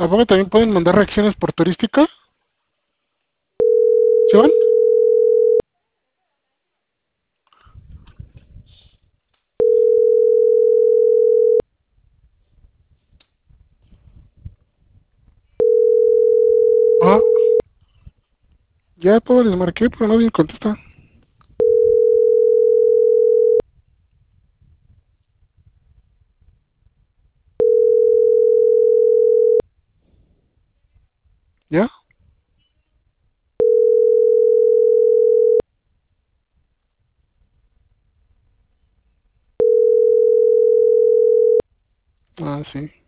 ¿A poco también pueden mandar reacciones por turística? ¿Sí van? Ah, ya todo les marqué, pero nadie contesta. ¿Ya? Ah, sí.